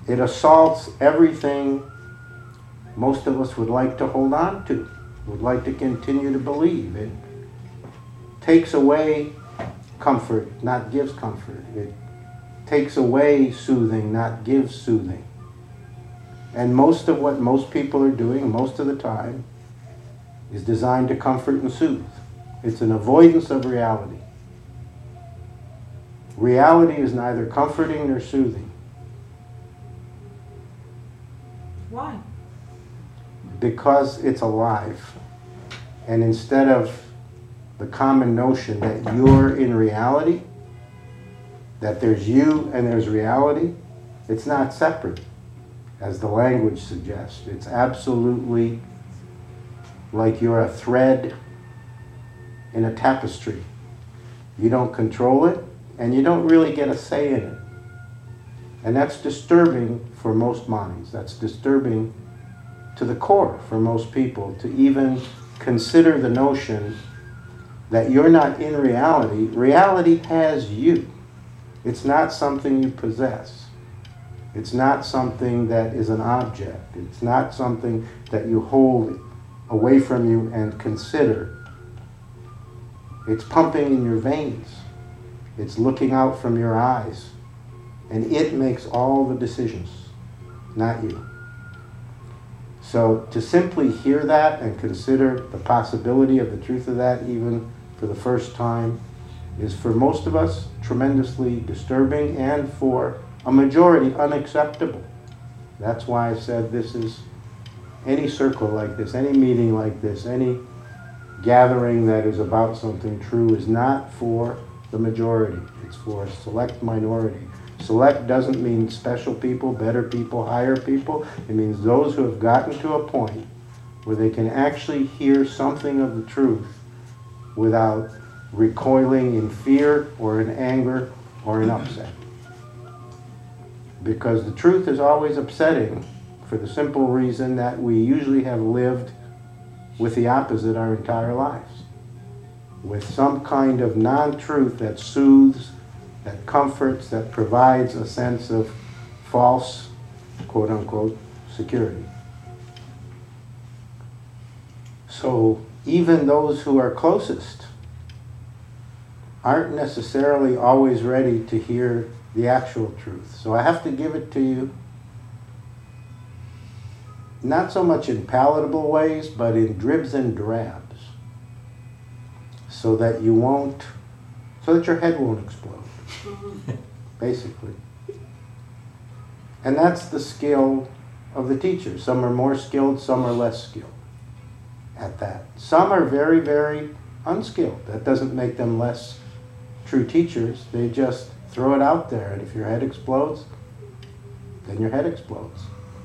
It assaults everything most of us would like to hold on to, would like to continue to believe. It takes away comfort, not gives comfort. It takes away soothing, not gives soothing. And most of what most people are doing, most of the time, is designed to comfort and soothe. It's an avoidance of reality. Reality is neither comforting nor soothing. Why? Because it's alive. And instead of the common notion that you're in reality, that there's you and there's reality, it's not separate, as the language suggests. It's absolutely like you're a thread in a tapestry. You don't control it, and you don't really get a say in it. And that's disturbing for most minds. That's disturbing to the core for most people, to even consider the notion that you're not in reality. Reality has you. It's not something you possess. It's not something that is an object. It's not something that you hold away from you and consider. It's pumping in your veins. It's looking out from your eyes. And it makes all the decisions, not you. So to simply hear that and consider the possibility of the truth of that, even for the first time, is for most of us tremendously disturbing, and for a majority unacceptable. That's why I said this is any circle like this, any meeting like this, any gathering that is about something true is not for the majority. It's for a select minority. Select doesn't mean special people, better people, higher people. It means those who have gotten to a point where they can actually hear something of the truth without recoiling in fear or in anger or in upset. Because the truth is always upsetting for the simple reason that we usually have lived with the opposite our entire lives. With some kind of non-truth that soothes, that comforts, that provides a sense of false, quote-unquote, security. So even those who are closest aren't necessarily always ready to hear the actual truth. So I have to give it to you, not so much in palatable ways, but in dribs and drabs, so that your head won't explode. Basically. And that's the skill of the teacher. Some are more skilled, some are less skilled at that. Some are very, very unskilled. That doesn't make them less true teachers. They just throw it out there, and if your head explodes, then your head explodes.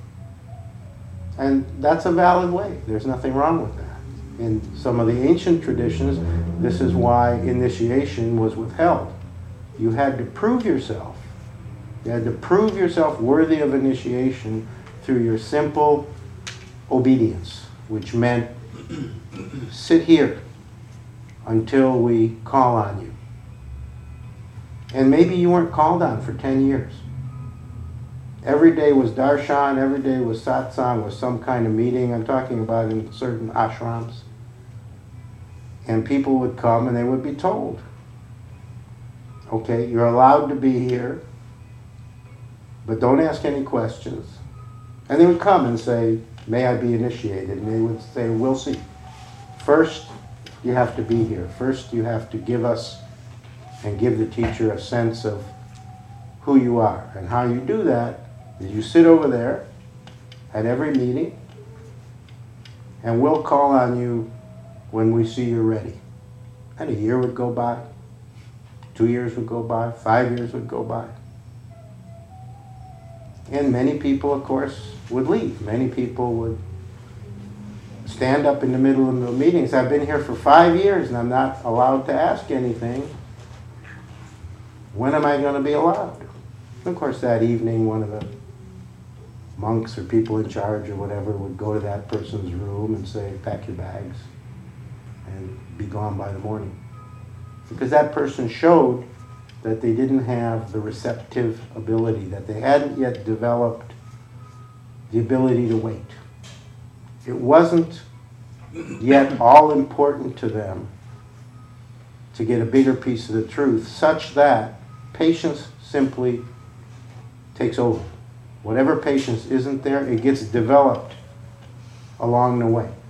And that's a valid way. There's nothing wrong with that. In some of the ancient traditions, this is why initiation was withheld. You had to prove yourself. You had to prove yourself worthy of initiation through your simple obedience, which meant sit here until we call on you. And maybe you weren't called on for 10 years. Every day was darshan, every day was satsang, was some kind of meeting. I'm talking about in certain ashrams. And people would come and they would be told, okay, you're allowed to be here, but don't ask any questions. And they would come and say, may I be initiated? And they would say, we'll see. First, you have to be here. First, you have to give us and give the teacher a sense of who you are. And how you do that is you sit over there at every meeting, and we'll call on you when we see you're ready. And a year would go by, 2 years would go by, 5 years would go by. And many people, of course, would leave. Many people would stand up in the middle of the meetings. I've been here for 5 years and I'm not allowed to ask anything. When am I going to be allowed? And of course, that evening, one of the monks or people in charge or whatever would go to that person's room and say, pack your bags and be gone by the morning. Because that person showed that they didn't have the receptive ability, that they hadn't yet developed the ability to wait. It wasn't yet all important to them to get a bigger piece of the truth, such that patience simply takes over. Whatever patience isn't there, it gets developed along the way.